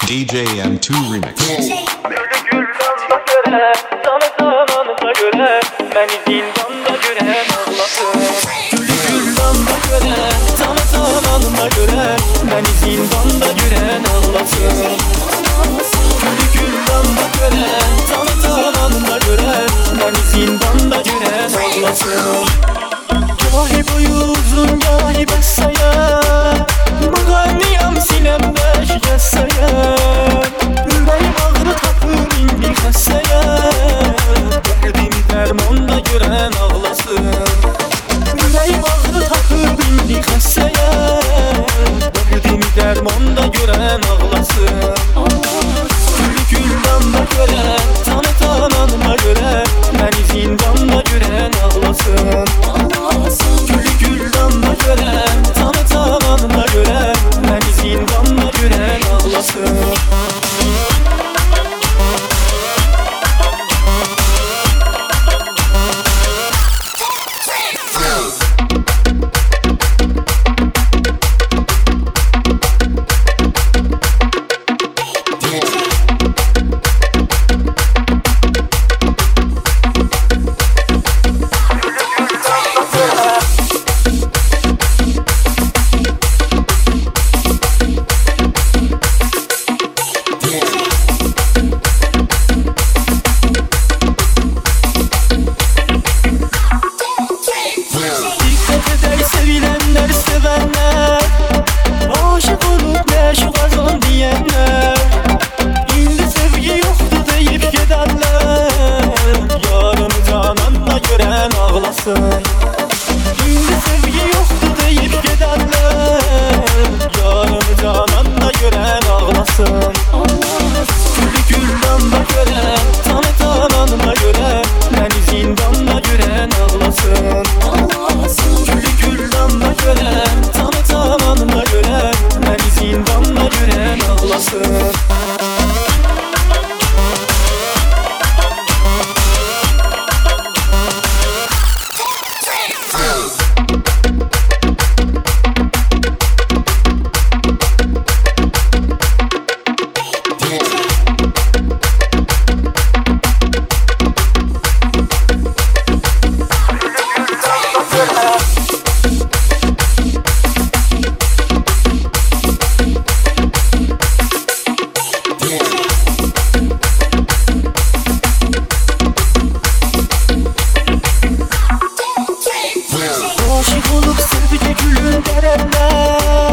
DJ M2 Remix. Gül damda göre, sana zamanında göre, beni zindanda gören ağlasın. Gül damda göre, sana zamanında göre, beni zindanda gören ağlasın. Gül damda göre, sana zamanında göre, beni zindanda gören ağlasın. Gahi boyu uzun, gahi besaya, mağaniyam sinemde şikessaya. Yüreğim ağrı tapır indi xəssəyə, dərdimi dərmonda görən ağlasın. Yüreğim ağrı tapır indi xəssəyə, dərdimi dərmonda görən ağlasın. Gül damda görən, tanı tananıma görə, məni zindanda görən ağlasın. Gül damda görən, tanı tananıma görə, məni zindanda görən ağlasın. Sevilenler, sevenler, aşık olup meşuk azon diyenler, indi sevgi yoktu deyip giderler, yarını cananla gören ağlasın. İndi sevgi yoktu deyip giderler, yarını cananla gören ağlasın. Gül damda gören, tanı tananıma göre, beni zindanda gören ağlasın. Gül damda gören, tanı tananıma göre, beni zindanda gören ağlasın. Aşık olup sevgi gülün derenler,